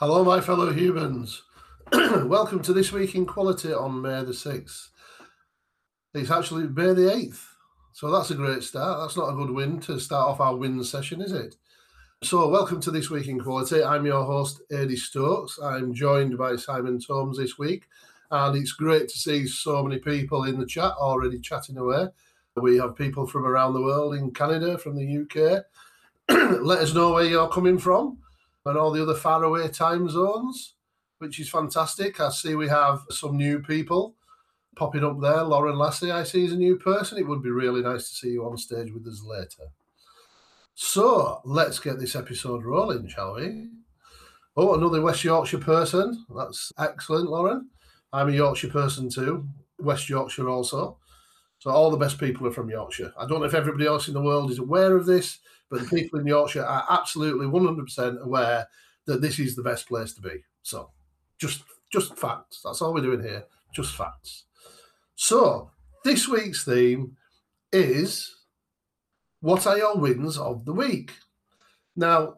Hello, my fellow humans. Welcome to This Week in Quality on May the 6th. It's actually May the 8th, so that's a great start. That's not a good win to start off our win session, is it? So welcome to This Week in Quality. I'm your host, Adi Stokes. I'm joined by Simon Tomes this week, and it's great to see so many people in the chat already chatting away. We have people from around the world, in Canada, from the UK. Let us know where you're coming from and all the other faraway time zones, which is fantastic. I see we have some new people popping up there. Lauren Lassie, I see, is a new person. It would be really nice to see you on stage with us later. So let's get this episode rolling, shall we? Oh, another West Yorkshire person. That's excellent, Lauren. I'm a Yorkshire person too, West Yorkshire also. So all the best people are from Yorkshire. I don't know if everybody else in the world is aware of this, but the people in Yorkshire are absolutely 100% aware that this is the best place to be. So just facts. That's all we're doing here, just facts. So this week's theme is, what are your wins of the week? Now,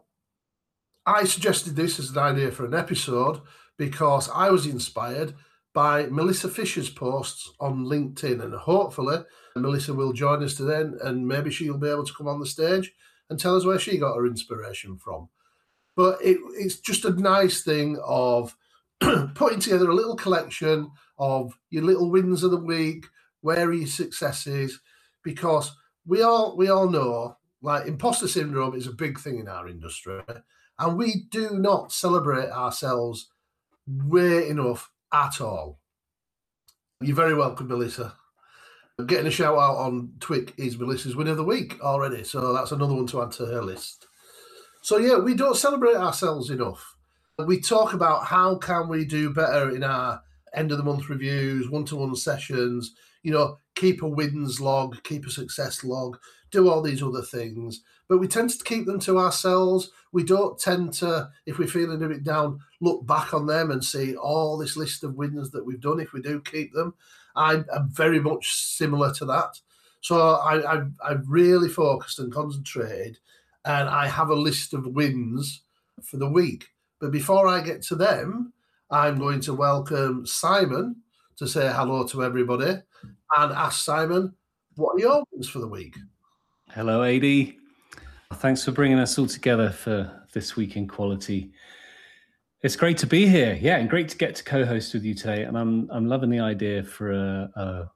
I suggested this as an idea for an episode because I was inspired by Melissa Fisher's posts on LinkedIn, and hopefully Melissa will join us today, and maybe she'll be able to come on the stage and tell us where she got her inspiration from. But it's just a nice thing of putting together a little collection of your little wins of the week, where are your successes, because we all know, like, imposter syndrome is a big thing in our industry, and we do not celebrate ourselves way enough at all. You're very welcome, Melissa. Getting a shout out on Twic is Melissa's win of the week already, so that's another one to add to her list. So yeah, we don't celebrate ourselves enough. We talk about how can we do better in our end of the month reviews, one-to-one sessions, keep a wins log, keep a success log, do all these other things. But we tend to keep them to ourselves. We don't tend to, if we're feeling a bit down, look back on them and see all this list of wins that we've done if we do keep them. I'm very much similar to that. So I've really focused and concentrated, and I have a list of wins for the week. But before I get to them, I'm going to welcome Simon to say hello to everybody and ask Simon, what are your wins for the week? Hello, Adi. Thanks for bringing us all together for This Week in Quality. It's great to be here. Yeah, and great to get to co-host with you today. And I'm loving the idea for a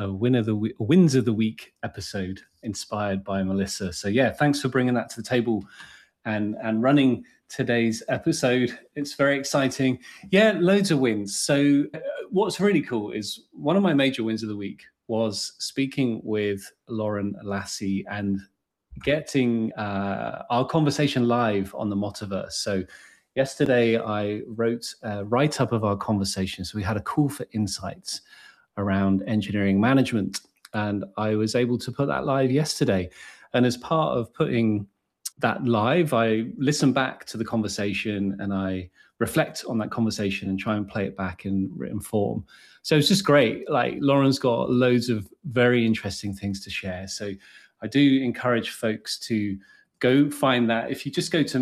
wins of the week episode inspired by Melissa. So yeah, thanks for bringing that to the table and running today's episode. It's very exciting. Yeah, loads of wins. So what's really cool is one of my major wins of the week was speaking with Lauren Lassie and getting our conversation live on the Motiverse. So yesterday I wrote a write-up of our conversation. So we had a call for insights around engineering management, and I was able to put that live yesterday. And as part of putting that live, I listen back to the conversation and I reflect on that conversation and try and play it back in written form. So it's just great. Like, Lauren's got loads of very interesting things to share. So I do encourage folks to go find that. If you just go to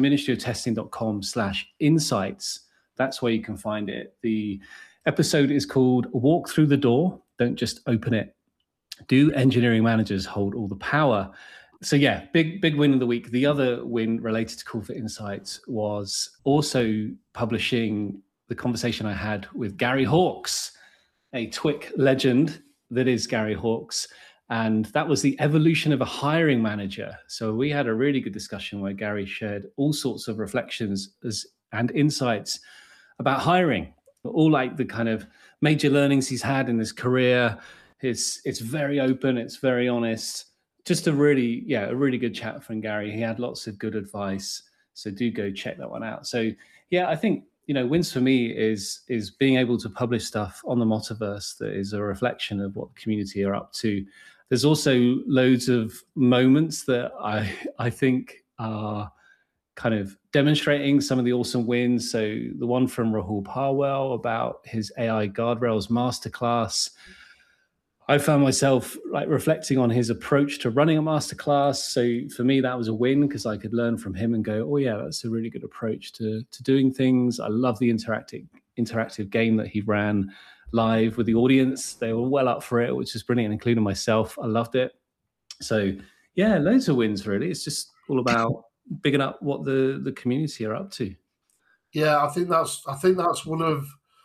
ministryoftesting.com/insights, that's where you can find it. The episode is called Walk Through the Door, Don't Just Open It. Do engineering managers hold all the power? So yeah, big win of the week. The other win related to Call for Insights was also publishing the conversation I had with Gary Hawkes, a Twic legend that is Gary Hawkes. And that was the evolution of a hiring manager. So we had a really good discussion where Gary shared all sorts of reflections and insights about hiring, all like the kind of major learnings he's had in his career. It's very open, it's very honest. Just a really good chat from Gary. He had lots of good advice. So do go check that one out. So yeah, I think, wins for me is being able to publish stuff on the Motiverse that is a reflection of what the community are up to. There's also loads of moments that I think are kind of demonstrating some of the awesome wins. So the one from Rahul Parwell about his AI Guardrails Masterclass. I found myself like reflecting on his approach to running a masterclass. So for me, that was a win because I could learn from him and go, oh yeah, that's a really good approach to doing things. I love the interactive game that he ran live with the audience. They were well up for it, which is brilliant, including myself. I loved it. So yeah, loads of wins really. It's just all about bigging up what the community are up to. Yeah, I think that's one of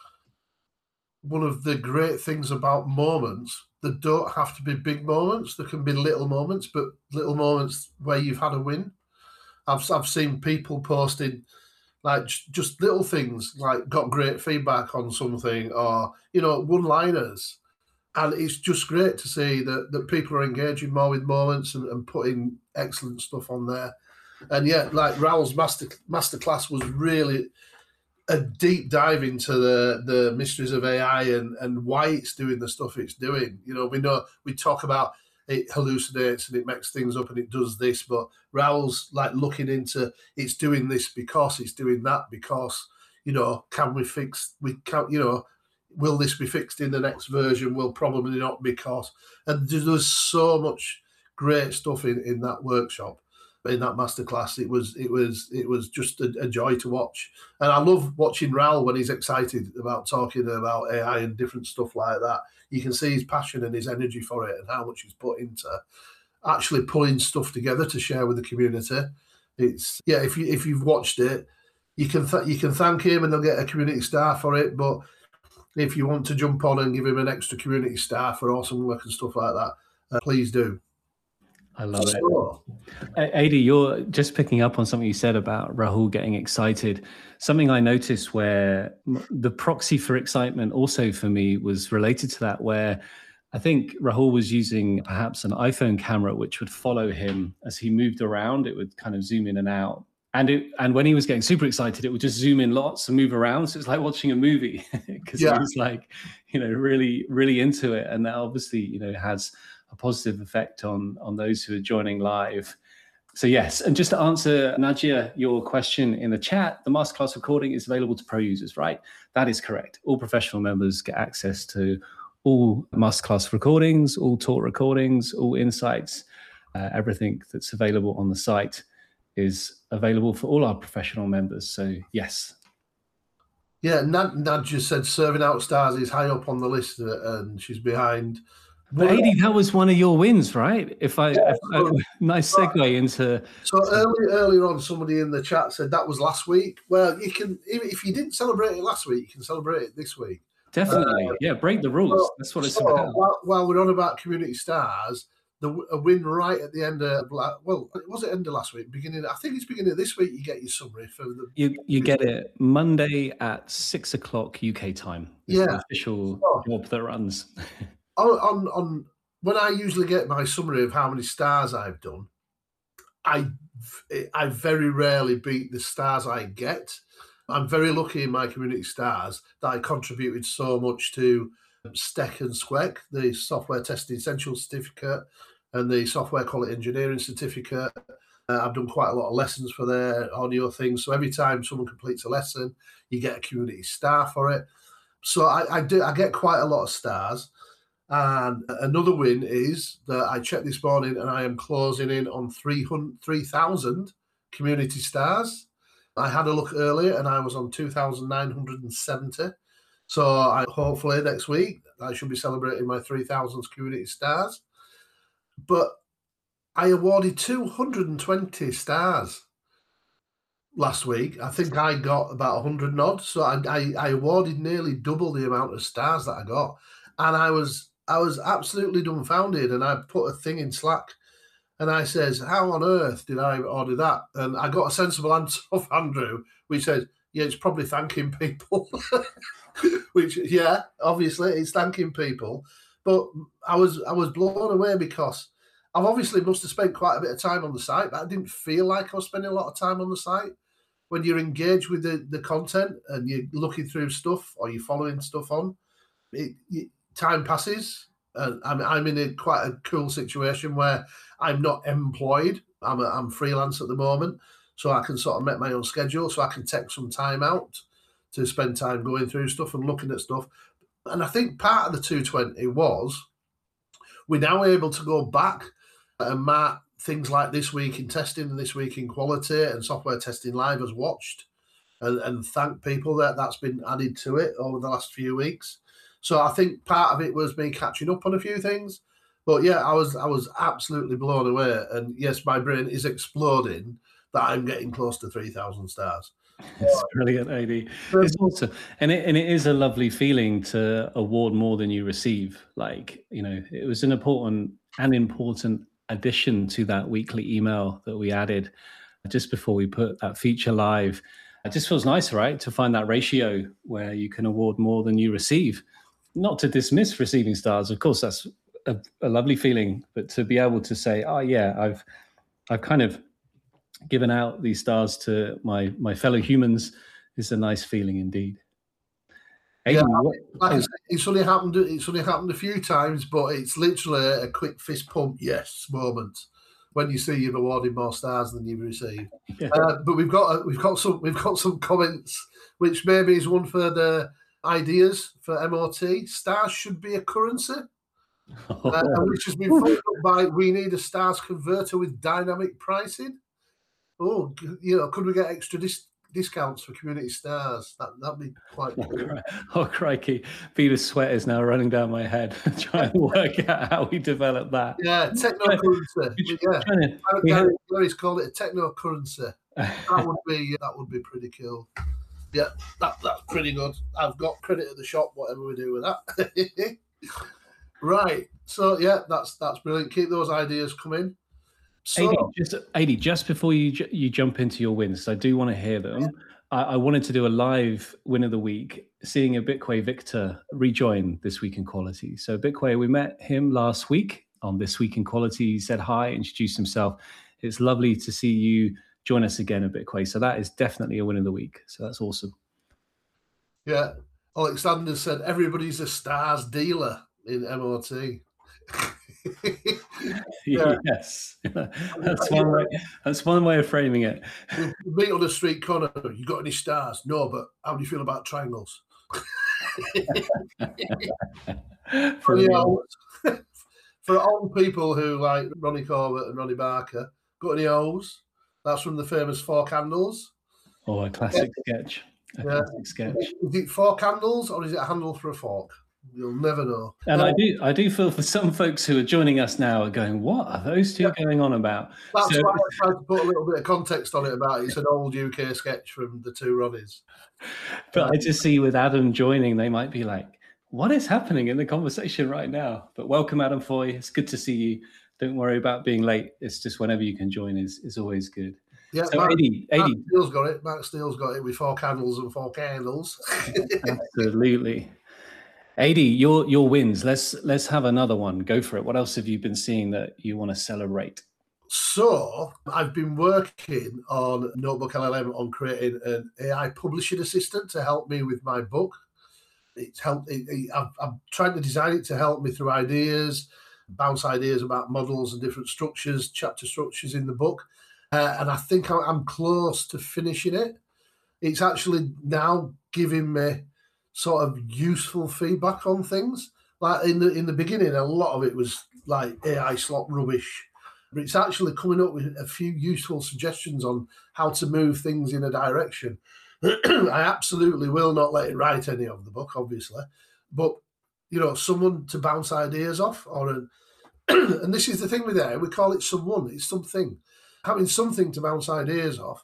the great things about moments. They don't have to be big moments. There can be little moments, but little moments where you've had a win. I've seen people posting like just little things, like got great feedback on something, or one-liners, and it's just great to see that people are engaging more with moments and putting excellent stuff on there. And yeah, like Raoul's masterclass was really a deep dive into the mysteries of AI and why it's doing the stuff it's doing. We talk about it hallucinates and it makes things up and it does this, but Raoul's like looking into it's doing this because it's doing that because, can we fix, will this be fixed in the next version? Will probably not, because, and there's so much great stuff in that workshop. In that masterclass, it was just a joy to watch, and I love watching Raoul when he's excited about talking about AI and different stuff like that. You can see his passion and his energy for it, and how much he's put into actually pulling stuff together to share with the community. It's if you've watched it, you can thank him and they'll get a community star for it. But if you want to jump on and give him an extra community star for awesome work and stuff like that, please do. I love it. Adi, you're just picking up on something you said about Rahul getting excited. Something I noticed where the proxy for excitement also for me was related to that, where I think Rahul was using perhaps an iPhone camera, which would follow him as he moved around. It would kind of zoom in and out. And when he was getting super excited, it would just zoom in lots and move around. So it's like watching a movie because he was like, really, really into it. And that obviously, has a positive effect on those who are joining live. So yes, and just to answer, Nadia, your question in the chat, the masterclass recording is available to pro users, right? That is correct. All professional members get access to all masterclass recordings, all talk recordings, all insights, everything that's available on the site is available for all our professional members. So yes. Yeah, Nadia said serving out stars is high up on the list, and she's behind. But Adi, that was one of your wins, right? Nice segue into. So earlier on, somebody in the chat said that was last week. Well, you can, if you didn't celebrate it last week, you can celebrate it this week. Definitely, break the rules. That's what it's about. While we're on about community stars, a win right at the end of was it end of last week? Beginning, I think it's beginning of this week. You get your summary for the. You get it Monday at 6 o'clock UK time. It's the official job that runs. On when I usually get my summary of how many stars I've done, I very rarely beat the stars I get. I'm very lucky in my community stars that I contributed so much to STEC and SQUEC, the Software Testing Essentials Certificate and the Software Quality Engineering Certificate. I've done quite a lot of lessons for their audio things. So every time someone completes a lesson, you get a community star for it. So I get quite a lot of stars. And another win is that I checked this morning and I am closing in on 3,000 community stars. I had a look earlier and I was on 2,970. So hopefully next week I should be celebrating my 3,000th community stars. But I awarded 220 stars last week. I think I got about 100 nods. So I awarded nearly double the amount of stars that I got. And I was absolutely dumbfounded, and I put a thing in Slack and I says, how on earth did I order that? And I got a sensible answer of Andrew, which says, yeah, it's probably thanking people. Which, yeah, obviously it's thanking people. But I was blown away because I've obviously must have spent quite a bit of time on the site, but I didn't feel like I was spending a lot of time on the site. When you're engaged with the content and you're looking through stuff or you're following stuff on, time passes. I'm in quite a cool situation where I'm not employed. I'm freelance at the moment, so I can sort of make my own schedule. So I can take some time out to spend time going through stuff and looking at stuff. And I think part of the 220 was we're now able to go back and mark things like This Week in Testing and This Week in Quality and Software Testing Live as watched, and thank people that's been added to it over the last few weeks. So I think part of it was me catching up on a few things. But yeah, I was absolutely blown away. And yes, my brain is exploding that I'm getting close to 3,000 stars. It's brilliant, AD. It's awesome. And it is a lovely feeling to award more than you receive. Like, it was an important addition to that weekly email that we added just before we put that feature live. It just feels nice, right? To find that ratio where you can award more than you receive. Not to dismiss receiving stars. Of course, that's a lovely feeling, but to be able to say, oh yeah, I've kind of given out these stars to my fellow humans is a nice feeling indeed. Yeah, like I said, it's only happened a few times, but it's literally a quick fist pump yes moment when you see you've awarded more stars than you've received. Yeah. But we've got some comments, which maybe is one for the ideas for MOT. Stars should be a currency. Which has been followed up by we need a stars converter with dynamic pricing. Oh, could we get extra discounts for community stars? That'd be quite cool. Oh, crikey. Peter's sweat is now running down my head trying to work out how we develop that. Yeah, techno-currency. Gary's called it a techno-currency. That would be pretty cool. Yeah, that's pretty good. I've got credit at the shop, whatever we do with that. Right. So yeah, that's brilliant. Keep those ideas coming. So, AD, just before you jump into your wins, I do want to hear them. Yeah. I wanted to do a live win of the week, seeing a Bitquay Victor rejoin This Week in Quality. So Bitquay, we met him last week on This Week in Quality. He said hi, introduced himself. It's lovely to see you join us again at Bitquay. So that is definitely a win of the week. So that's awesome. Yeah. Alexander said everybody's a stars dealer in MOT. Yeah. Yes, that's one way of framing it. You meet on the street corner. You got any stars? No, but how do you feel about triangles? For old people who like Ronnie Corbett and Ronnie Barker, got any O's? That's from the famous Four Candles. Oh, a classic sketch. Classic sketch. Is it 4 candles or is it a handle for a fork? You'll never know. And I do feel for some folks who are joining us now are going, what are those two going on about? That's why I tried to put a little bit of context on it about it. It's an old UK sketch from the two Ronnies. But I just see with Adam joining, they might be like, what is happening in the conversation right now? But welcome, Adam Foy. It's good to see you. Don't worry about being late. It's just whenever you can join is always good. Yeah, so Mark Steele's got it. Mark Steele's got it with 4 candles and 4 candles. Absolutely. AD, your wins. Let's have another one. Go for it. What else have you been seeing that you want to celebrate? So I've been working on Notebook LLM on creating an AI publishing assistant to help me with my book. I'm trying to design it to help me through ideas, bounce ideas about models and different structures, chapter structures in the book. And I think I'm close to finishing it. It's actually now giving me sort of useful feedback on things. Like in the beginning, a lot of it was like AI slop rubbish. But it's actually coming up with a few useful suggestions on how to move things in a direction. I absolutely will not let it write any of the book, obviously. But, someone to bounce ideas off. And this is the thing with AI, we call it someone, it's something. Having something to bounce ideas off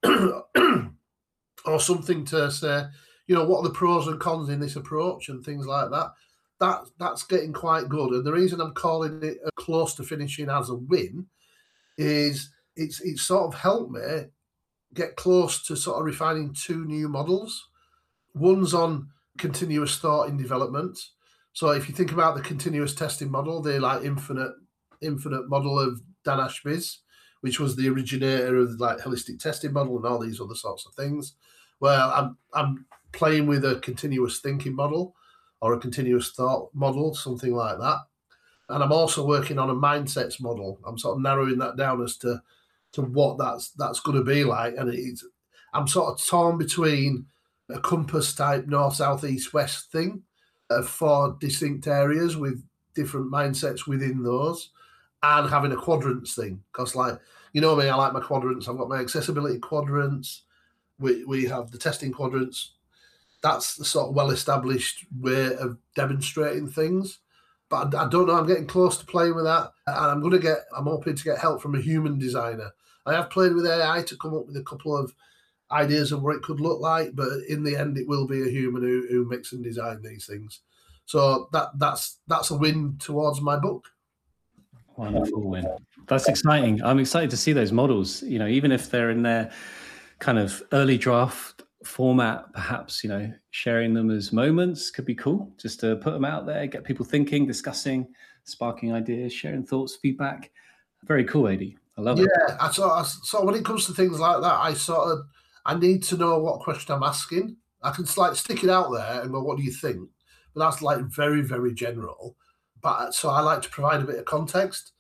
or something to say, what are the pros and cons in this approach and things like that. That's getting quite good. And the reason I'm calling it close to finishing as a win is it's sort of helped me get close to sort of refining 2 new models. One's on continuous thought in development. So if you think about the continuous testing model, they're like infinite model of Dan Ashby's, which was the originator of like holistic testing model and all these other sorts of things. Well, I'm playing with a continuous thinking model or a continuous thought model, something like that. And I'm also working on a mindsets model. I'm sort of narrowing that down as to what that's going to be like. And I'm sort of torn between a compass type north, south, east, west thing of 4 distinct areas with different mindsets within those, and having a quadrants thing. Because, like, you know me, I like my quadrants. I've got my accessibility quadrants. We have the testing quadrants. That's the sort of well-established way of demonstrating things. But I don't know. I'm getting close to playing with that, and I'm hoping to get help from a human designer. I have played with AI to come up with a couple of ideas of what it could look like, but in the end, it will be a human who makes and design these things. So that's a win towards my book. Wonderful win. That's exciting. I'm excited to see those models. You know, even if they're in their kind of early draft format, perhaps, you know, sharing them as moments could be cool. Just to put them out there, get people thinking, discussing, sparking ideas, sharing thoughts, feedback. Very cool, AD. I love it. Yeah, so when it comes to things like that, I need to know what question I'm asking. I can like stick it out there and go, "What do you think?" But that's like very, very general. But so I like to provide a bit of context.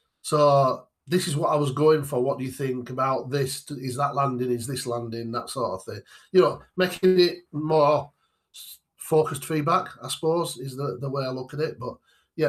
So this is what I was going for. What do you think about this? Is that landing? Is this landing? That sort of thing. You know, making it more focused feedback, I suppose, is the way I look at it. But yeah.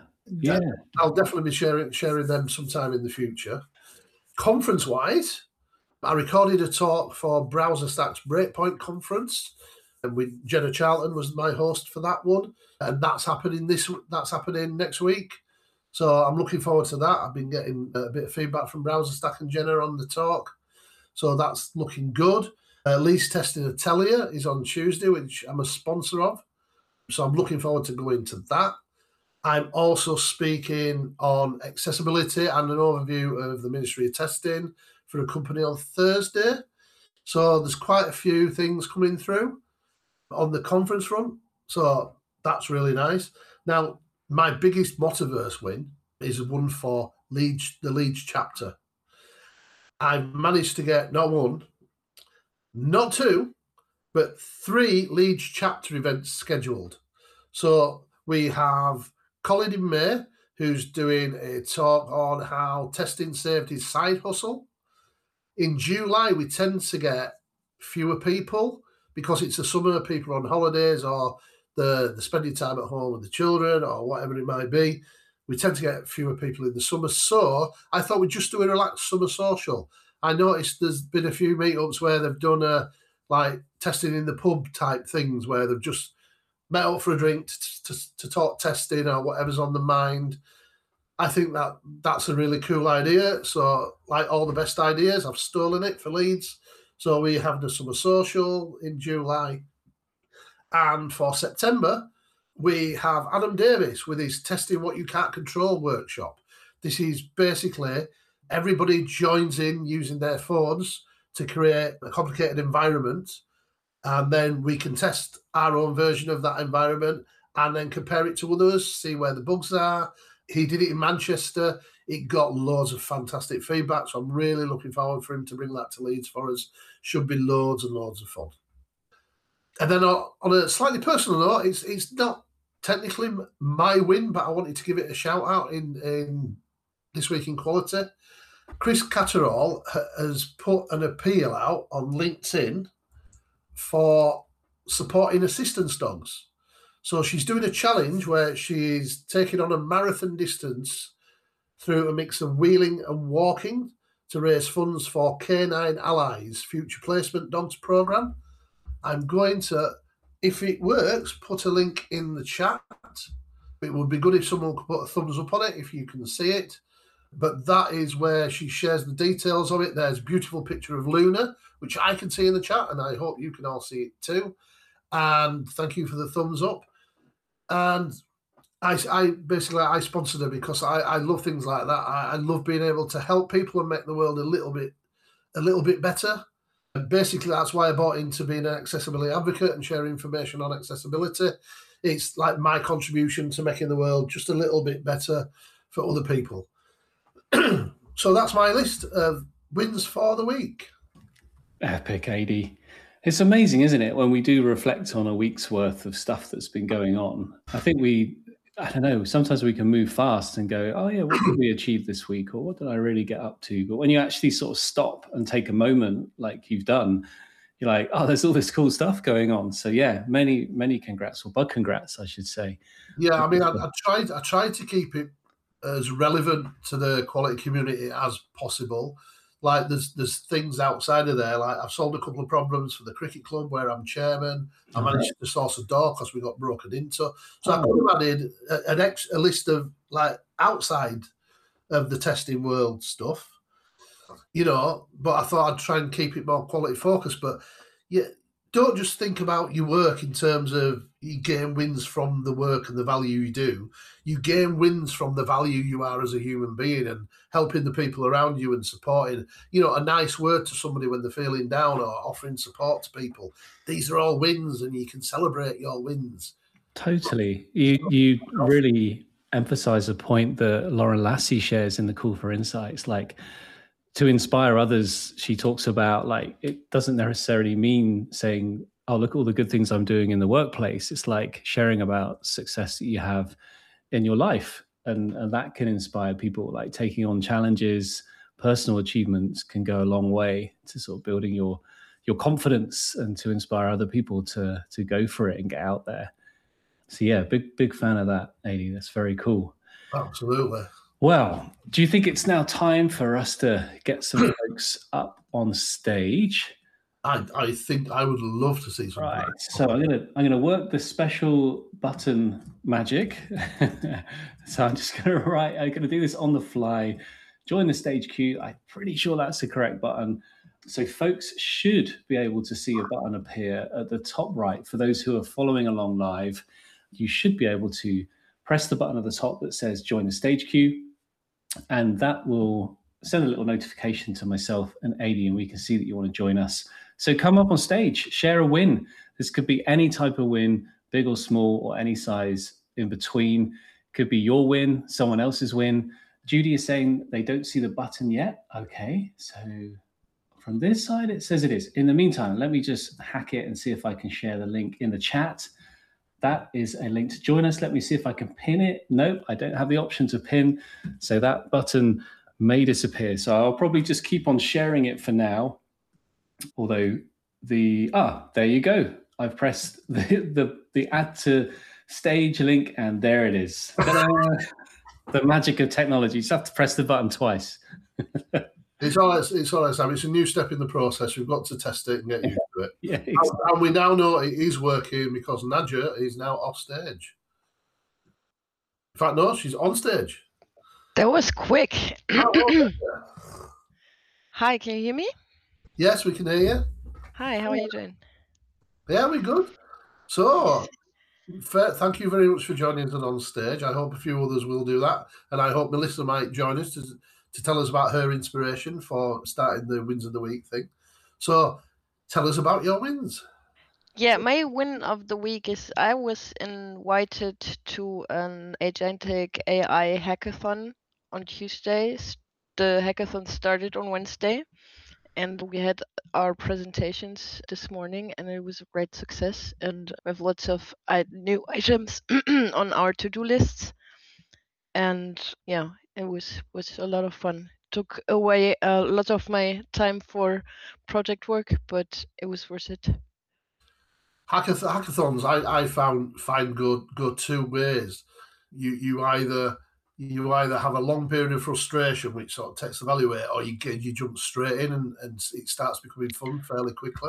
I'll definitely be sharing them sometime in the future. Conference-wise, I recorded a talk for BrowserStack's Breakpoint conference, and Jenna Charlton was my host for that one, and that's happening next week. So I'm looking forward to that. I've been getting a bit of feedback from BrowserStack and Jenna on the talk, so that's looking good. Least Testing Atelier is on Tuesday, which I'm a sponsor of, so I'm looking forward to going to that. I'm also speaking on accessibility and an overview of the Ministry of Testing for a company on Thursday. So there's quite a few things coming through on the conference front. So that's really nice. Now, my biggest Motiverse win is one for the Leeds chapter. I've managed to get not one, not two, but 3 Leeds chapter events scheduled. So we have Colin in May, who's doing a talk on how testing saved his side hustle. In July, we tend to get fewer people because it's the summer, people are on holidays or the spending time at home with the children or whatever it might be. We tend to get fewer people in the summer. So I thought we'd just do a relaxed summer social. I noticed there's been a few meetups where they've done like testing in the pub type things where they've just met up for a drink to talk testing or whatever's on the mind. I think that's a really cool idea. So, like all the best ideas, I've stolen it for Leeds. So we have the summer social in July. And for September, we have Adam Davis with his Testing What You Can't Control workshop. This is basically everybody joins in using their phones to create a complicated environment. And then we can test our own version of that environment and then compare it to others, see where the bugs are. He did it in Manchester. It got loads of fantastic feedback. So I'm really looking forward for him to bring that to Leeds for us. Should be loads and loads of fun. And then on a slightly personal note, it's not technically my win, but I wanted to give it a shout out in This Week in Quality. Chris Catterall has put an appeal out on LinkedIn for supporting assistance dogs. So she's doing a challenge where she's taking on a marathon distance through a mix of wheeling and walking to raise funds for Canine Allies Future Placement Dogs Programme. I'm going to, if it works, put a link in the chat. It would be good if someone could put a thumbs up on it if you can see it. But that is where she shares the details of it. There's a beautiful picture of Luna, which I can see in the chat, and I hope you can all see it too. And thank you for the thumbs up. And I sponsored her because I love things like that. I love being able to help people and make the world a little bit better. And basically, that's why I bought into being an accessibility advocate and sharing information on accessibility. It's like my contribution to making the world just a little bit better for other people. So that's my list of wins for the week. Epic, AD. It's amazing, isn't it, when we do reflect on a week's worth of stuff that's been going on. I think I don't know, sometimes we can move fast and go, oh yeah, what did we achieve this week? Or what did I really get up to? But when you actually sort of stop and take a moment like you've done, you're like, oh, there's all this cool stuff going on. So yeah, many congrats, or bug congrats, I should say. Yeah, I mean, I tried to keep it as relevant to the quality community as possible. Like there's things outside of there. Like I've solved a couple of problems for the cricket club where I'm chairman. I managed to source a door because we got broken into. So I could have added a list of like outside of the testing world stuff, but I thought I'd try and keep it more quality focused. But yeah, don't just think about your work in terms of you gain wins from the work and the value you do. You gain wins from the value you are as a human being and helping the people around you and supporting, a nice word to somebody when they're feeling down or offering support to people. These are all wins and you can celebrate your wins. Totally. You really emphasize a point that Lauren Lassie shares in the Call for Insights, like to inspire others. She talks about like, it doesn't necessarily mean saying, oh, look at all the good things I'm doing in the workplace. It's like sharing about success that you have in your life. And that can inspire people. Like taking on challenges, personal achievements can go a long way to sort of building your confidence and to inspire other people to go for it and get out there. So yeah, big fan of that, Adi. That's very cool. Absolutely. Well, do you think it's now time for us to get some folks up on stage? I think I would love to see some. Right. So I'm gonna work the special button magic. So I'm just I'm gonna do this on the fly. Join the stage queue. I'm pretty sure that's the correct button. So folks should be able to see a button appear at the top right. For those who are following along live, you should be able to press the button at the top that says join the stage queue, and that will send a little notification to myself and Adi, and we can see that you want to join us. So come up on stage, share a win. This could be any type of win, big or small, or any size in between. Could be your win, someone else's win. Judy is saying they don't see the button yet. Okay, so from this side, it says it is. In the meantime, let me just hack it and see if I can share the link in the chat. That is a link to join us. Let me see if I can pin it. Nope, I don't have the option to pin. So that button may disappear. So I'll probably just keep on sharing it for now. Although there you go. I've pressed the add to stage link and there it is. The magic of technology. You just have to press the button twice. It's all right, Sam. It's a new step in the process. We've got to test it and get used to it. Yeah, exactly. And we now know it is working because Nadja is now off stage. In fact, no, she's on stage. That was quick. Hi, can you hear me? Yes, we can hear you. Hi, how are you doing? Yeah, we're good. So, thank you very much for joining us on stage. I hope a few others will do that. And I hope Melissa might join us to tell us about her inspiration for starting the Wins of the Week thing. So, tell us about your wins. Yeah, my win of the week is I was invited to an agentic AI hackathon on Tuesdays. The hackathon started on Wednesday, and we had our presentations this morning, and it was a great success. And we have lots of new items on our to-do lists. And yeah, it was a lot of fun. Took away a lot of my time for project work, but it was worth it. Hackathons, I find go two ways. You either have a long period of frustration, which sort of takes the value away, or you jump straight in and it starts becoming fun fairly quickly.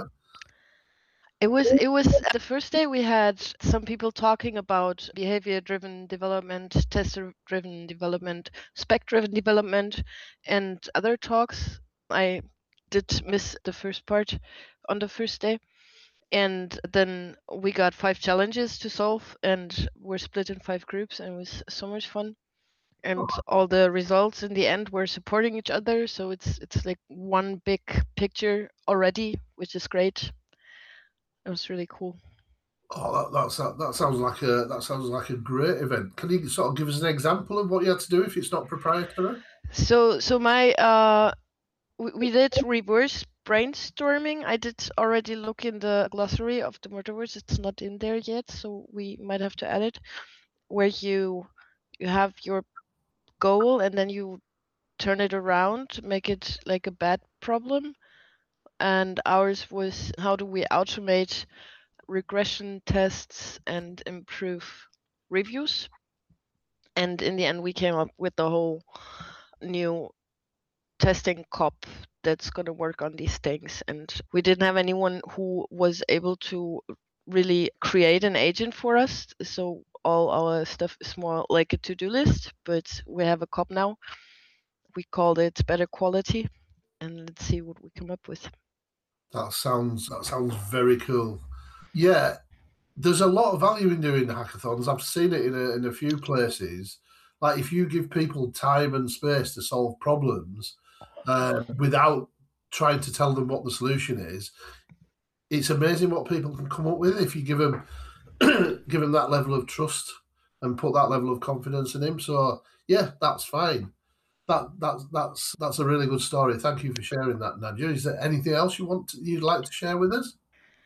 It was the first day we had some people talking about behavior-driven development, tester-driven development, spec-driven development, and other talks. I did miss the first part on the first day. And then we got 5 challenges to solve, and we're split in 5 groups, and it was so much fun. And all the results in the end were supporting each other, so it's like one big picture already, which is great. It was really cool. Oh, that sounds like a great event. Can you sort of give us an example of what you had to do if it's not proprietary? So my we did reverse brainstorming. I did already look in the glossary of the murder words. It's not in there yet, so we might have to add it. Where you have your goal and then you turn it around, make it like a bad problem. and ours was how do we automate regression tests and improve reviews. And in the end, we came up with the whole new testing COP that's going to work on these things. And we didn't have anyone who was able to really create an agent for us. So all our stuff is more like a to-do list, but we have a COP now. We called it Better Quality, and let's see what we come up with. That sounds very cool. Yeah, there's a lot of value in doing hackathons. I've seen it in a few places. Like if you give people time and space to solve problems without trying to tell them what the solution is, it's amazing what people can come up with if you give them that level of trust and put that level of confidence in him. So yeah, that's fine. That's a really good story. Thank you for sharing that, Nadia. Is there anything else you'd like to share with us?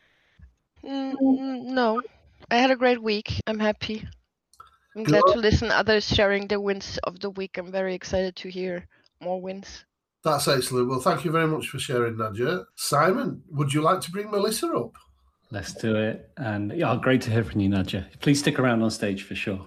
No, I had a great week. I'm happy. I'm glad to listen others sharing the wins of the week. I'm very excited to hear more wins. That's excellent. Well, thank you very much for sharing, Nadia. Simon, would you like to bring Melissa up? Let's do it. And yeah, great to hear from you, Nadia. Please stick around on stage for sure.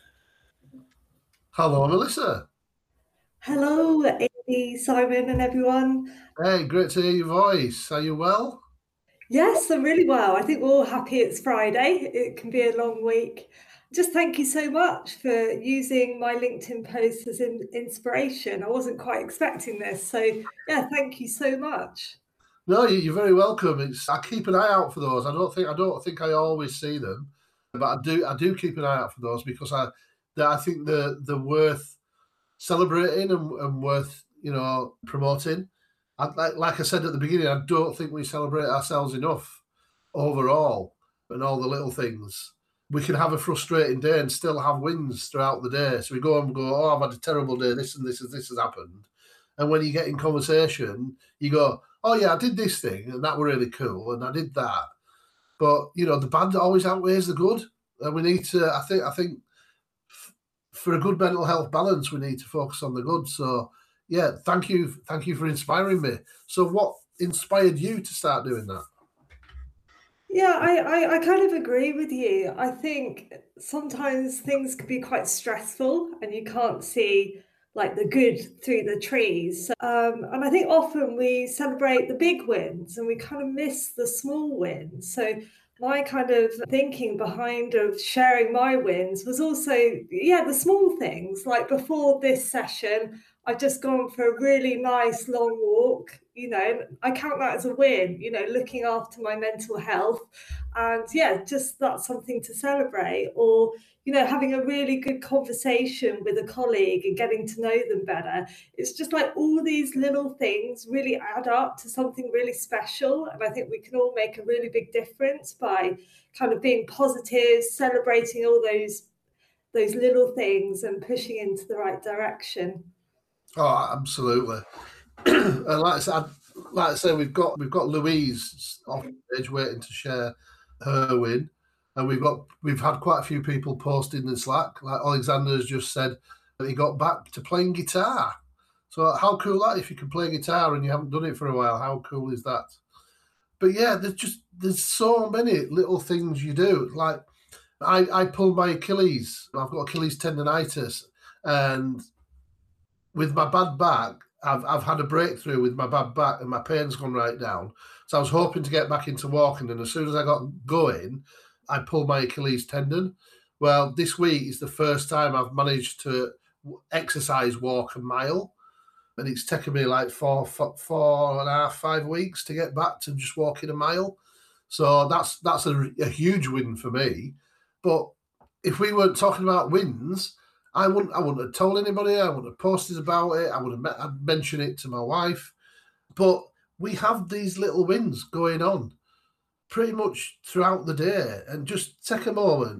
Hello, Melissa. Hello, Amy, Simon, and everyone. Hey, great to hear your voice. Are you well? Yes, I'm really well. I think we're all happy it's Friday. It can be a long week. Just thank you so much for using my LinkedIn post as inspiration. I wasn't quite expecting this. So yeah, thank you so much. No, you're very welcome. I keep an eye out for those. I don't think I always see them, but I do keep an eye out for those because I think they're worth celebrating and worth promoting. Like I said at the beginning, I don't think we celebrate ourselves enough overall and all the little things. We can have a frustrating day and still have wins throughout the day. So we go and go, oh, I've had a terrible day. This and this has happened. And when you get in conversation, you go, oh yeah, I did this thing and that were really cool and I did that. But the bad always outweighs the good, and we need to. I think for a good mental health balance, we need to focus on the good. So yeah, thank you for inspiring me. So what inspired you to start doing that? Yeah, I kind of agree with you. I think sometimes things can be quite stressful and you can't see like the good through the trees. And I think often we celebrate the big wins and we kind of miss the small wins. So my kind of thinking behind of sharing my wins was also, the small things. Like before this session, I've just gone for a really nice long walk. I count that as a win, looking after my mental health. And just that's something to celebrate. Or, having a really good conversation with a colleague and getting to know them better. It's just like all these little things really add up to something really special. And I think we can all make a really big difference by kind of being positive, celebrating all those little things and pushing into the right direction. Oh, absolutely. And like I said, we've got Louise off stage waiting to share her win, and we've had quite a few people posting in Slack. Like Alexander's just said that he got back to playing guitar. So how cool that if you can play guitar and you haven't done it for a while? How cool is that? But yeah, there's so many little things you do. Like I pulled my Achilles. I've got Achilles tendonitis, and with my bad back, I've had a breakthrough with my bad back and my pain's gone right down. So I was hoping to get back into walking, and as soon as I got going, I pulled my Achilles tendon. Well, this week is the first time I've managed to exercise walk a mile, and it's taken me like 4.5, 5 weeks to get back to just walking a mile. So that's a huge win for me. But if we weren't talking about wins, I wouldn't have told anybody. I wouldn't have posted about it. I'd mention it to my wife. But we have these little wins going on pretty much throughout the day, and just take a moment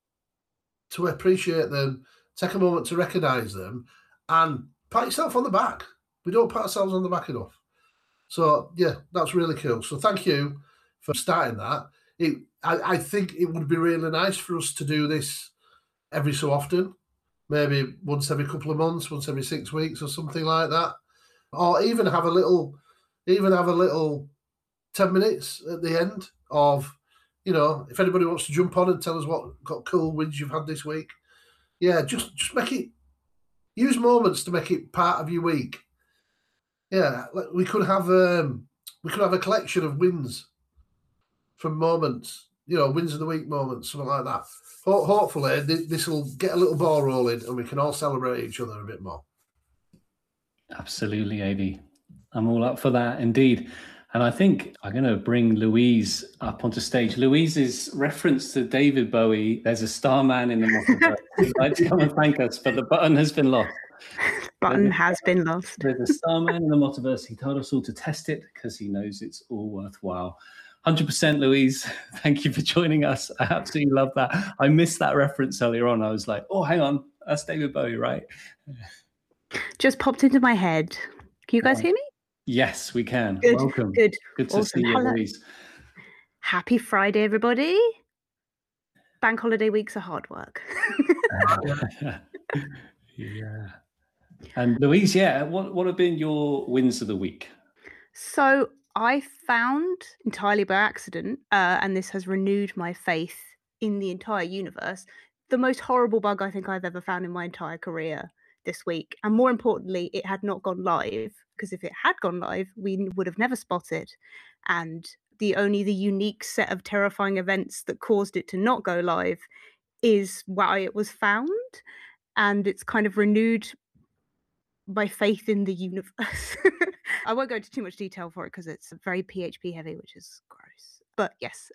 to appreciate them, take a moment to recognise them, and pat yourself on the back. We don't pat ourselves on the back enough. So yeah, that's really cool. So thank you for starting that. I think it would be really nice for us to do this every so often. Maybe once every couple of months, once every 6 weeks or something like that. Or even have a little 10 minutes at the end of, if anybody wants to jump on and tell us what cool wins you've had this week. Yeah, just make it, use moments to make it part of your week. Yeah, we could have a collection of wins from moments, wins of the week moments, something like that. Hopefully, this will get a little ball rolling and we can all celebrate each other a bit more. Absolutely, AD. I'm all up for that, indeed. And I think I'm going to bring Louise up onto stage. Louise's reference to David Bowie, there's a starman in the multiverse. He'd like to come and thank us, but the button has been lost. Button has been lost. There's a starman in the multiverse. He told us all to test it because he knows it's all worthwhile. 100%, Louise. Thank you for joining us. I absolutely love that. I missed that reference earlier on. I was like, oh, hang on. That's David Bowie, right? Just popped into my head. Can you guys hear me? Yes, we can. Good. Welcome. Good. Good to Awesome. see you, Hello. Louise. Happy Friday, everybody. Bank holiday weeks are hard work. Yeah. And Louise, what have been your wins of the week? So I found entirely by accident, and this has renewed my faith in the entire universe, the most horrible bug I think I've ever found in my entire career this week. And more importantly, it had not gone live, because if it had gone live, we would have never spotted. And the unique set of terrifying events that caused it to not go live is why it was found. And it's kind of renewed my faith in the universe. I won't go into too much detail for it because it's very PHP heavy, which is gross. But yes,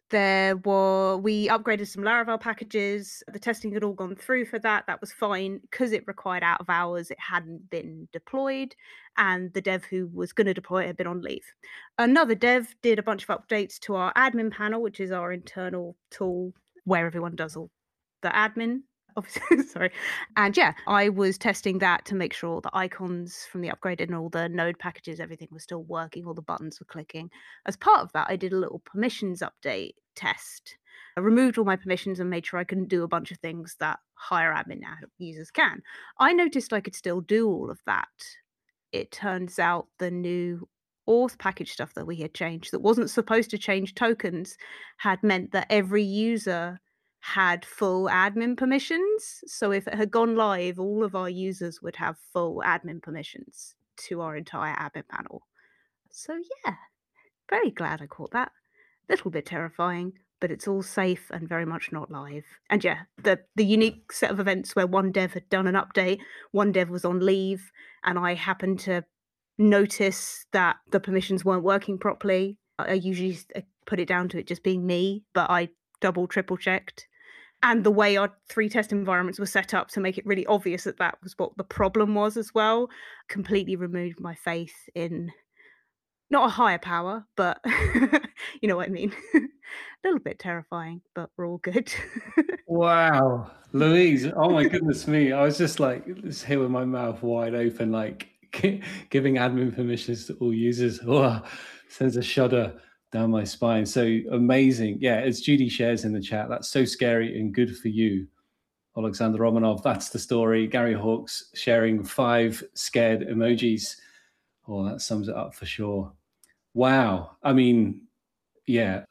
we upgraded some Laravel packages. The testing had all gone through for that. That was fine. Because it required out of hours, it hadn't been deployed. And the dev who was going to deploy it had been on leave. Another dev did a bunch of updates to our admin panel, which is our internal tool where everyone does all the admin. Sorry. And yeah, I was testing that to make sure all the icons from the upgrade and all the node packages, everything was still working, all the buttons were clicking. As part of that, I did a little permissions update test. I removed all my permissions and made sure I couldn't do a bunch of things that higher admin users can. I noticed I could still do all of that. It turns out the new auth package stuff that we had changed that wasn't supposed to change tokens had meant that every user had full admin permissions. So if it had gone live, all of our users would have full admin permissions to our entire admin panel. So yeah, very glad I caught that. Little bit terrifying, but it's all safe and very much not live. And yeah, the unique set of events where one dev had done an update, one dev was on leave, and I happened to notice that the permissions weren't working properly. I usually put it down to it just being me, but I triple checked. And the way our 3 test environments were set up to make it really obvious that was what the problem was as well, completely removed my faith in not a higher power, but you know what I mean. A little bit terrifying, but we're all good. Wow. Louise, oh my goodness me. I was just like here with my mouth wide open, like giving admin permissions to all users. Oh, sends a shudder down my spine. So amazing. Yeah, as Judy shares in the chat, that's so scary and good for you, Alexander Romanov. That's the story. Gary Hawkes sharing 5 scared emojis. Oh, that sums it up for sure. Wow. I mean, yeah,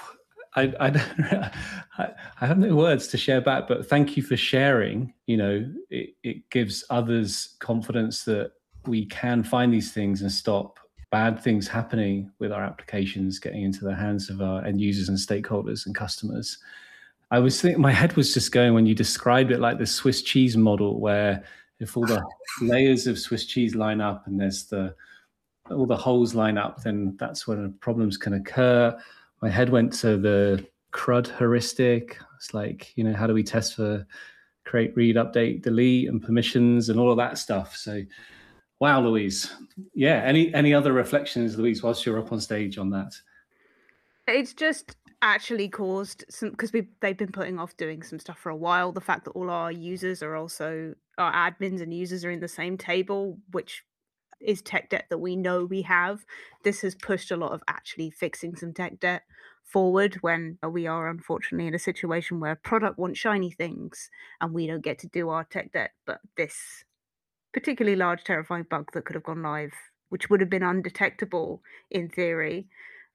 I have no words to share back, but thank you for sharing. It gives others confidence that we can find these things and stop bad things happening with our applications getting into the hands of our end users and stakeholders and customers. I was thinking, my head was just going when you described it like the Swiss cheese model, where if all the layers of Swiss cheese line up and there's all the holes line up, then that's when problems can occur. My head went to the CRUD heuristic. It's like, how do we test for create, read, update, delete, and permissions and all of that stuff? So wow, Louise. Yeah. Any other reflections, Louise, whilst you're up on stage on that? It's just actually caused some, because they've been putting off doing some stuff for a while. The fact that all our users are also, our admins and users are in the same table, which is tech debt that we know we have. This has pushed a lot of actually fixing some tech debt forward, when we are unfortunately in a situation where product wants shiny things and we don't get to do our tech debt. But this particularly large, terrifying bug that could have gone live, which would have been undetectable in theory,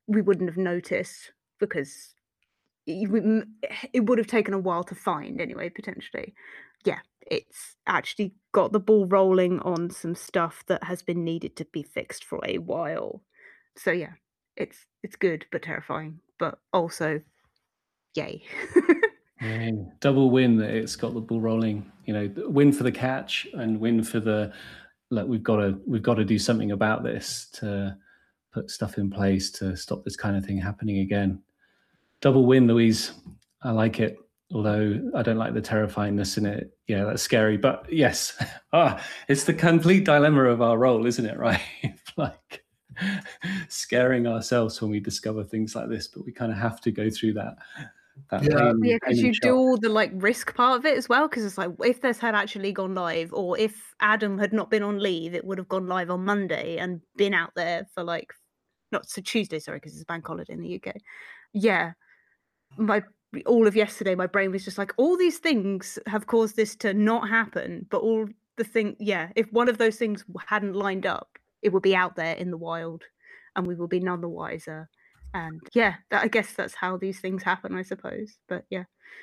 we wouldn't have noticed because it would have taken a while to find anyway, potentially. Yeah, it's actually got the ball rolling on some stuff that has been needed to be fixed for a while. So yeah, it's good but terrifying, but also yay. Yeah, double win that it's got the ball rolling. Win for the catch and win for the look. We've got to do something about this to put stuff in place to stop this kind of thing happening again. Double win, Louise. I like it, although I don't like the terrifyingness in it. Yeah, that's scary. But yes, it's the complete dilemma of our role, isn't it? Right, like scaring ourselves when we discover things like this, but we kind of have to go through that. Yeah, because you do all the like risk part of it as well. Because it's like if this had actually gone live, or if Adam had not been on leave, it would have gone live on Monday and been out there for like Tuesday, sorry, because it's a bank holiday in the UK. Yeah, all of yesterday, my brain was just like, all these things have caused this to not happen, but all the if one of those things hadn't lined up, it would be out there in the wild, and we will be none the wiser. And yeah, I guess that's how these things happen, I suppose. But yeah.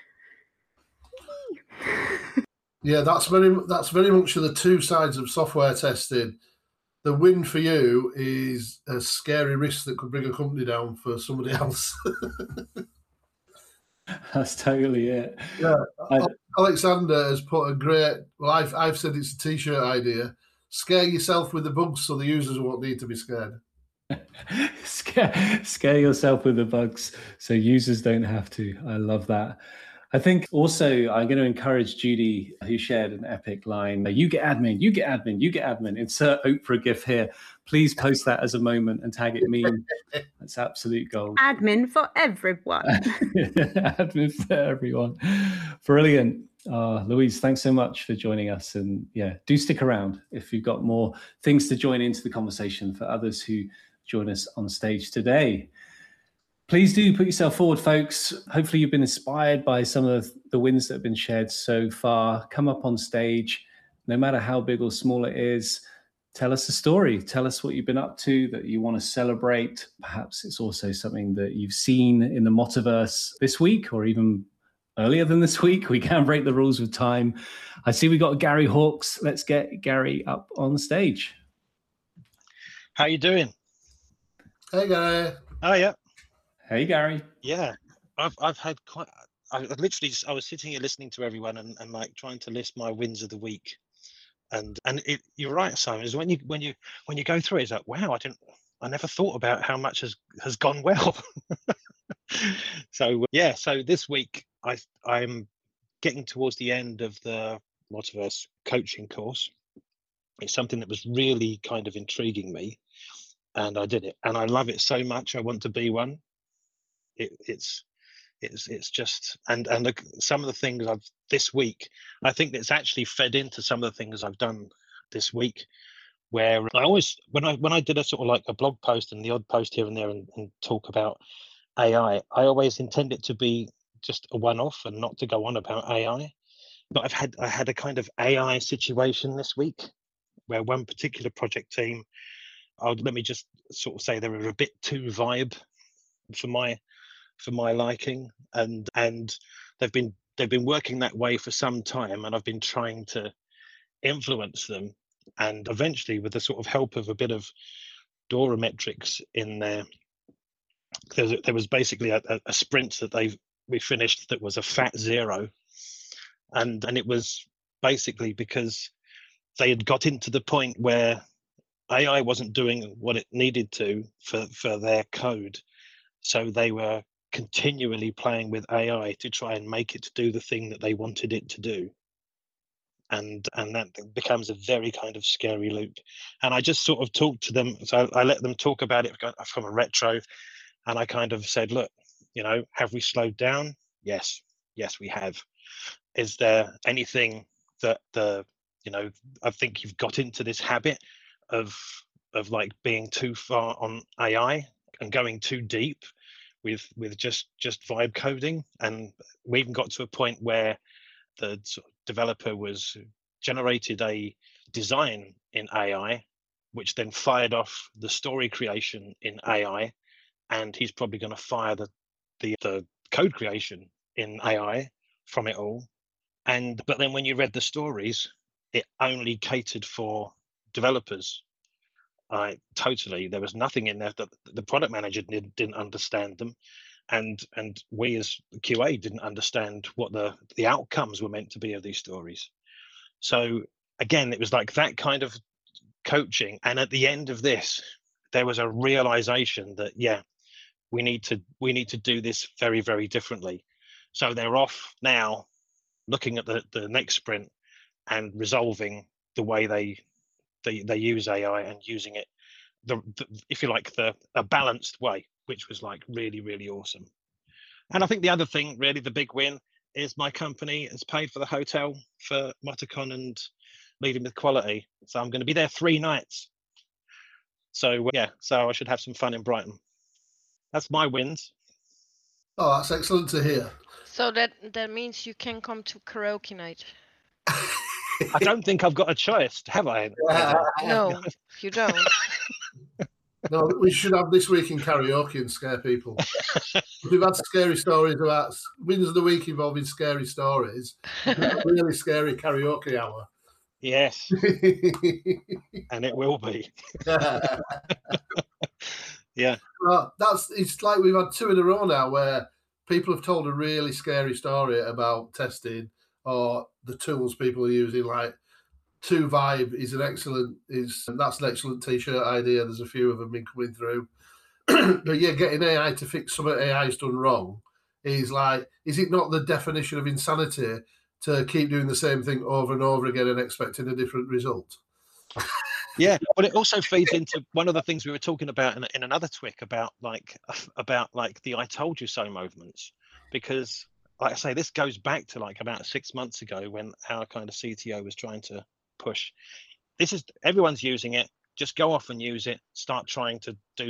Yeah, that's very much the two sides of software testing. The win for you is a scary risk that could bring a company down for somebody else. That's totally it. Yeah, Alexander has put a great. Well, I've said it's a T-shirt idea. Scare yourself with the bugs, so the users won't need to be scared. Scare yourself with the bugs so users don't have to. I love that. I think also I'm going to encourage Judy, who shared an epic line, you get admin, you get admin, you get admin. Insert Oprah gif here. Please post that as a moment and tag it me. That's absolute gold. Admin for everyone. Admin for everyone. Brilliant. Louise, thanks so much for joining us. And yeah, do stick around if you've got more things to join into the conversation for others who join us on stage today. Please do put yourself forward, folks. Hopefully you've been inspired by some of the wins that have been shared so far. Come up on stage, no matter how big or small it is. Tell us a story. Tell us what you've been up to that you want to celebrate. Perhaps it's also something that you've seen in the Motiverse this week or even earlier than this week. We can break the rules with time. I see we got Gary Hawkes. Let's get Gary up on stage. How you doing? Hey, Gary. Oh, yeah. Hey, Gary. Yeah, I've had quite. I was sitting here listening to everyone and like trying to list my wins of the week, and you're right, Simon. Is when you go through it, it's like, wow, I never thought about how much has gone well. So yeah, so this week I'm getting towards the end of the Motiverse coaching course. It's something that was really kind of intriguing me, and I did it, and I love it so much. I want to be one. It's just and some of the things I've this week, I think it's actually fed into some of the things I've done this week, where I always when I did a sort of like a blog post and the odd post here and there and talk about AI, I always intend it to be just a one-off and not to go on about AI. But I had a kind of AI situation this week where one particular project team, let me just sort of say they were a bit too vibe for my liking, and they've been working that way for some time, and I've been trying to influence them, and eventually with the sort of help of a bit of DORA metrics in there was basically a sprint that we finished that was a fat 0, and it was basically because they had got into the point where AI wasn't doing what it needed to for their code, so they were continually playing with AI to try and make it do the thing that they wanted it to do, and that becomes a very kind of scary loop. And I just sort of talked to them, so I let them talk about it from a retro, and I kind of said, look, have we slowed down? Yes we have. Is there anything that I think you've got into this habit of like being too far on AI and going too deep with just vibe coding? And we even got to a point where the developer was generated a design in AI, which then fired off the story creation in AI, and he's probably going to fire the code creation in AI from it all. But then when you read the stories, it only catered for developers. Totally, there was nothing in there that the product manager didn't understand them, and we as QA didn't understand what the outcomes were meant to be of these stories. So again, it was like that kind of coaching, and at the end of this, there was a realization that we need to do this very, very differently. So they're off now, looking at the next sprint and resolving the way they use AI and using it, if you like, a balanced way, which was like really, really awesome. And I think the other thing, really, the big win is my company has paid for the hotel for MotoCon and Leading with Quality. So I'm going to be there 3 nights. So so I should have some fun in Brighton. That's my wins. Oh, that's excellent to hear. So that means you can come to karaoke night. I don't think I've got a choice, have I? No, you don't. No, we should have This Week in Karaoke and scare people. We've had scary stories about wins of the week involving scary stories. Really scary karaoke hour. Yes. And it will be. Yeah. Well, it's like we've had 2 in a row now where people have told a really scary story about testing or the tools people are using, like 2Vibe that's an excellent t-shirt idea. There's a few of them been coming through. But yeah, getting AI to fix something AI's done wrong is it not the definition of insanity to keep doing the same thing over and over again and expecting a different result? Yeah, but it also feeds into one of the things we were talking about in another TWIC about the I told you so movements, because like I say, this goes back to like about 6 months ago when our kind of CTO was trying to push. Everyone's using it. Just go off and use it. Start trying to do,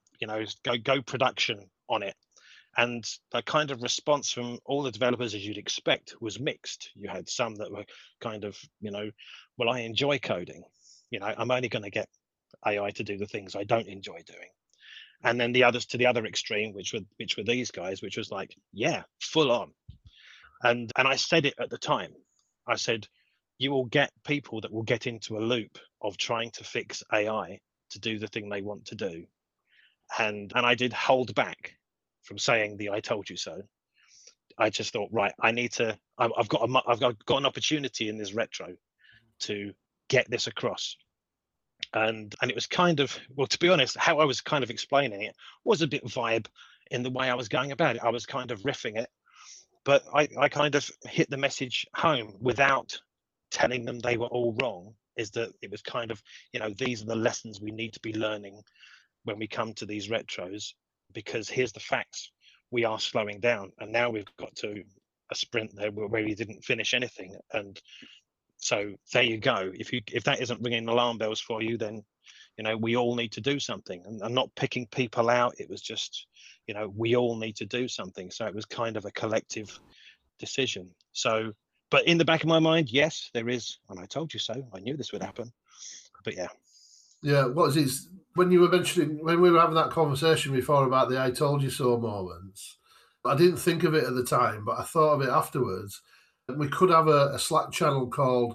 go production on it. And the kind of response from all the developers, as you'd expect, was mixed. You had some that were kind of, well, I enjoy coding. I'm only going to get AI to do the things I don't enjoy doing. And then the others to the other extreme, which were these guys, which was like, yeah, full on. And I said it at the time. I said, you will get people that will get into a loop of trying to fix AI to do the thing they want to do. And I did hold back from saying the I told you so. I just thought, right, I've got an opportunity in this retro to get this across. And it was kind of, well, to be honest, how I was kind of explaining it was a bit vibe in the way I was going about it. I was kind of riffing it, but I kind of hit the message home without telling them they were all wrong, is that it was kind of, these are the lessons we need to be learning when we come to these retros, because here's the facts. We are slowing down, and now we've got to a sprint there where we didn't finish anything. And so there you go. If that isn't ringing alarm bells for you, then we all need to do something. And I'm not picking people out. It was just, we all need to do something. So it was kind of a collective decision. So, but in the back of my mind, yes, there is. And I told you so. I knew this would happen. But yeah. Yeah. What is it? When you were mentioning, when we were having that conversation before about the I told you so moments, I didn't think of it at the time, but I thought of it afterwards. We could have a Slack channel called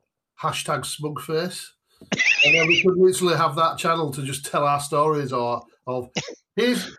#Smugface. And then we could literally have that channel to just tell our stories of here's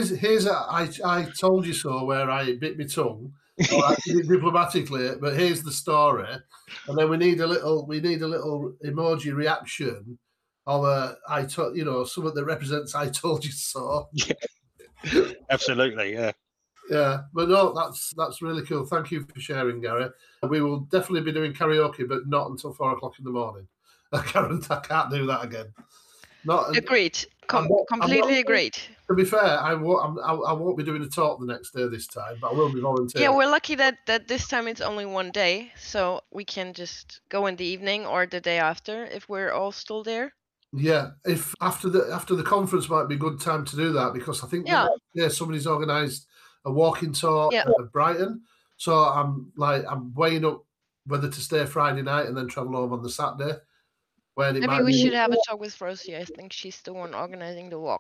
I told you so where I bit my tongue. Or I did it diplomatically, but here's the story. And then we need a little emoji reaction of something that represents I told you so. Yeah. Absolutely, yeah. Yeah, but no, that's really cool. Thank you for sharing, Gary. We will definitely be doing karaoke, but not until 4:00 in the morning. I can't do that again. Agreed. Completely agreed. To be fair, I won't be doing a talk the next day this time, but I will be volunteering. Yeah, we're lucky that this time it's only one day, so we can just go in the evening or the day after if we're all still there. Yeah, if after the conference might be a good time to do that, because I think somebody's organised a walking tour at Brighton. So I'm weighing up whether to stay Friday night and then travel home on the Saturday. Maybe we should have a talk with Rosie. I think she's the one organizing the walk.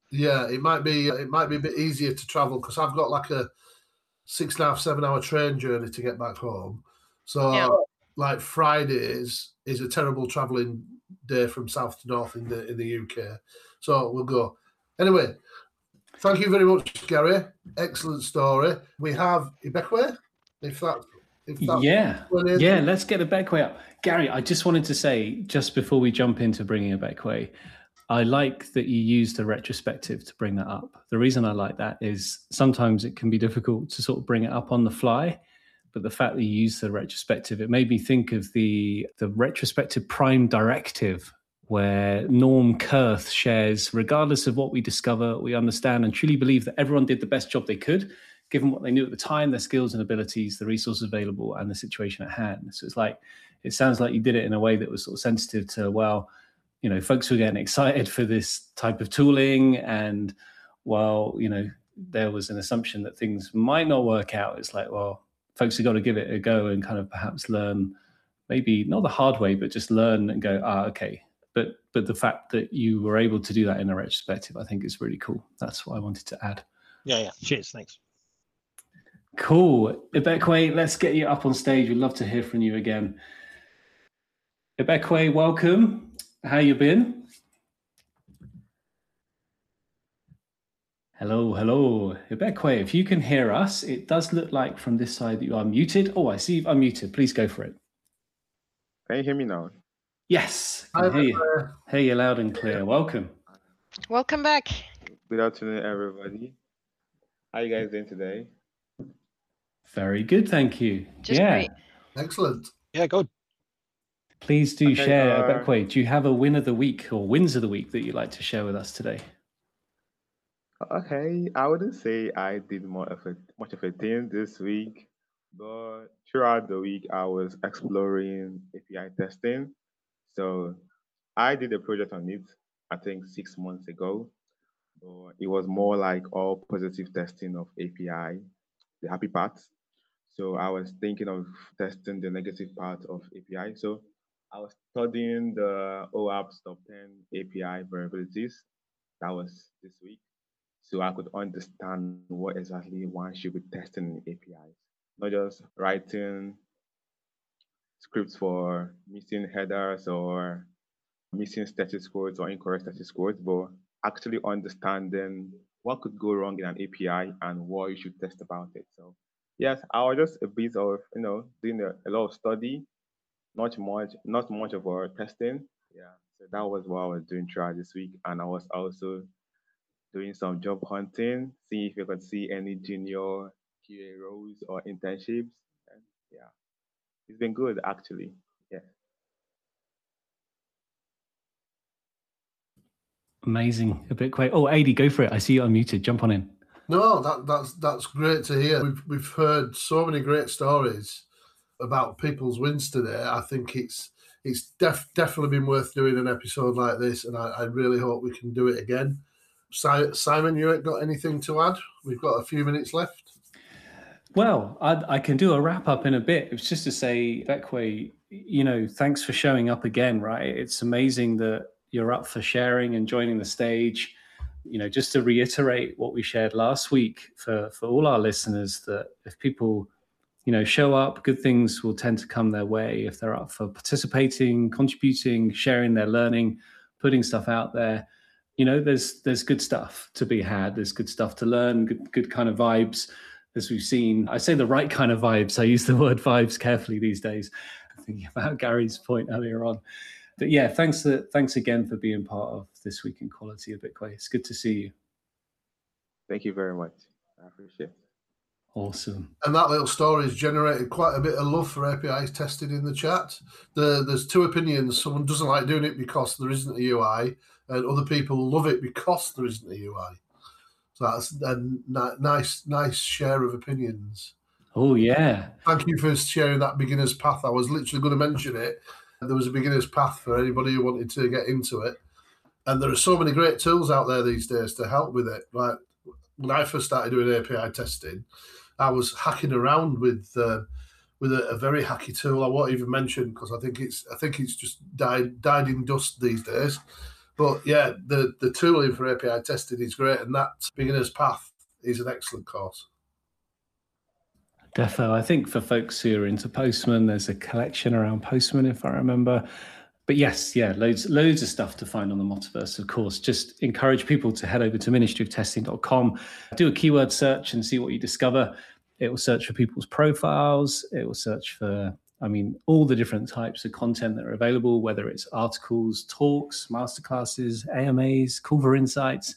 Yeah, it might be a bit easier to travel because I've got like a 6.5, 7 hour train journey to get back home. So like Fridays is a terrible travelling day from south to north in the UK. So we'll go. Anyway, thank you very much, Gary. Excellent story. We have Ibekwe, if that's yeah, let's get Ibekwe up. Gary, I just wanted to say, just before we jump into bringing Ibekwe, I like that you use the retrospective to bring that up. The reason I like that is sometimes it can be difficult to sort of bring it up on the fly, but the fact that you use the retrospective, it made me think of the retrospective prime directive, where Norm Kurth shares, regardless of what we discover, we understand and truly believe that everyone did the best job they could, given what they knew at the time, their skills and abilities, the resources available, and the situation at hand. So it sounds like you did it in a way that was sort of sensitive to, well, you know, folks were getting excited for this type of tooling, and while, you know, there was an assumption that things might not work out, it's like, well, folks have got to give it a go and kind of perhaps learn, maybe not the hard way, but just learn and go, okay. But the fact that you were able to do that in a retrospective, I think is really cool. That's what I wanted to add. Yeah. Cheers. Thanks. Cool. Ibekwe, let's get you up on stage. We'd love to hear from you again. Ibekwe, welcome. How you been? Hello. Ibekwe, if you can hear us, it does look like from this side that you are muted. Oh, I see you've unmuted. Please go for it. Can you hear me now? Yes. I hear you loud and clear. Welcome. Welcome back. Good afternoon, everybody. How are you guys doing today? Very good, thank you. Just great. Excellent. Yeah, good. Please do share, Ibekwe. Do you have a win of the week or wins of the week that you'd like to share with us today? Okay, I wouldn't say I did much of a thing this week, but throughout the week I was exploring API testing. So I did a project on it, I think 6 months ago, but it was more like all positive testing of API, the happy parts. So I was thinking of testing the negative part of API. So I was studying the OAuth top 10 API vulnerabilities. That was this week. So I could understand what exactly one should be testing in APIs, not just writing scripts for missing headers or missing status codes or incorrect status codes, but actually understanding what could go wrong in an API and what you should test about it. So yes, I was just a bit of, doing a lot of study, not much of our testing. Yeah, so that was what I was doing throughout this week. And I was also doing some job hunting, see if you could see any junior QA roles or internships. And yeah, it's been good actually. Yeah. Amazing. A bit quick. Oh, Adi, go for it. I see you unmuted. Jump on in. No, that's great to hear. We've heard so many great stories about people's wins today. I think it's definitely been worth doing an episode like this, and I really hope we can do it again. Simon, you ain't got anything to add? We've got a few minutes left. Well, I can do a wrap up in a bit. It's just to say, Ibekwe, thanks for showing up again, right? It's amazing that you're up for sharing and joining the stage. Just to reiterate what we shared last week for all our listeners, that if people, show up, good things will tend to come their way if they're up for participating, contributing, sharing their learning, putting stuff out there. There's good stuff to be had. There's good stuff to learn, good kind of vibes, as we've seen. I say the right kind of vibes. I use the word vibes carefully these days, thinking about Gary's point earlier on. But yeah, thanks again for being part of This Week in Quality, Ibekwe. It's good to see you. Thank you very much. I appreciate it. Awesome. And that little story has generated quite a bit of love for API testing in the chat. There's two opinions. Someone doesn't like doing it because there isn't a UI, and other people love it because there isn't a UI. So that's a nice share of opinions. Oh, yeah. Thank you for sharing that beginner's path. I was literally going to mention it. There was a beginner's path for anybody who wanted to get into it. And there are so many great tools out there these days to help with it. Like when I first started doing API testing, I was hacking around with a very hacky tool I won't even mention because I think it's just died in dust these days. But yeah, the tooling for API testing is great, and that Beginner's Path is an excellent course. Defo. I think for folks who are into Postman, there's a collection around Postman, if I remember. But yes, yeah, loads of stuff to find on the Motiverse, of course. Just encourage people to head over to ministryoftesting.com, do a keyword search and see what you discover. It will search for people's profiles. It will search for, all the different types of content that are available, whether it's articles, talks, masterclasses, AMAs, call for insights.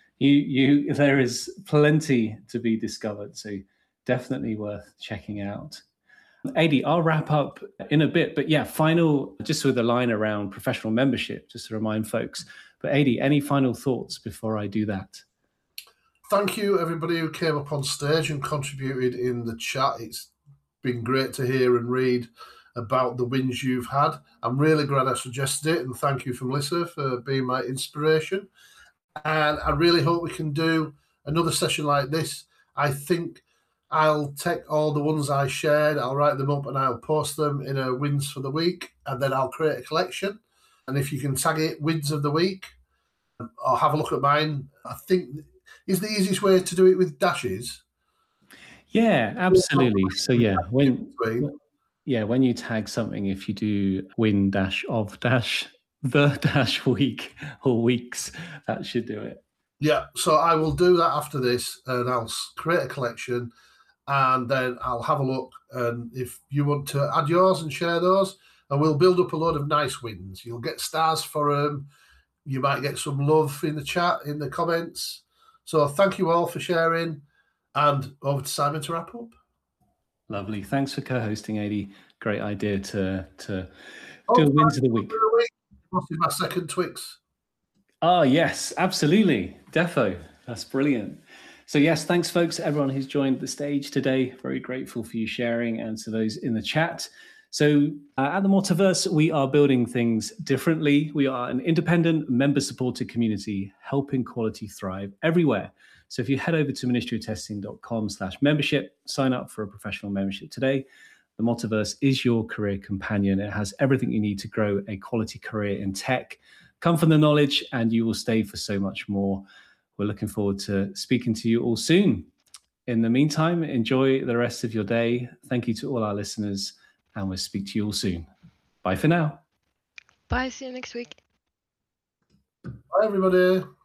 There is plenty to be discovered. So definitely worth checking out. Adi, I'll wrap up in a bit, but yeah, final, just with a line around professional membership, just to remind folks. But Adi, any final thoughts before I do that? Thank you, everybody who came up on stage and contributed in the chat. It's been great to hear and read about the wins you've had. I'm really glad I suggested it, and thank you from Melissa for being my inspiration. And I really hope we can do another session like this. I think I'll take all the ones I shared, I'll write them up and I'll post them in a wins for the week, and then I'll create a collection. And if you can tag it wins of the week, or have a look at mine, I think is the easiest way to do it with dashes. Yeah, absolutely. So yeah, when you tag something, if you do win dash of dash the dash week or weeks, that should do it. Yeah, so I will do that after this, and I'll create a collection. And then I'll have a look. And if you want to add yours and share those, and we'll build up a load of nice wins. You'll get stars for them. You might get some love in the chat, in the comments. So thank you all for sharing. And over to Simon to wrap up. Lovely. Thanks for co-hosting, Adi. Great idea to do a wins of the week. Must be my second Twix. Oh, yes, absolutely. Defo. That's brilliant. So yes, thanks folks, everyone who's joined the stage today. Very grateful for you sharing, and to those in the chat. So at the Motiverse, we are building things differently. We are an independent, member-supported community helping quality thrive everywhere. So if you head over to ministryoftesting.com/membership, sign up for a professional membership today. The Motiverse is your career companion. It has everything you need to grow a quality career in tech. Come from the knowledge and you will stay for so much more. We're looking forward to speaking to you all soon. In the meantime, enjoy the rest of your day. Thank you to all our listeners, and we'll speak to you all soon. Bye for now. Bye. See you next week. Bye, everybody.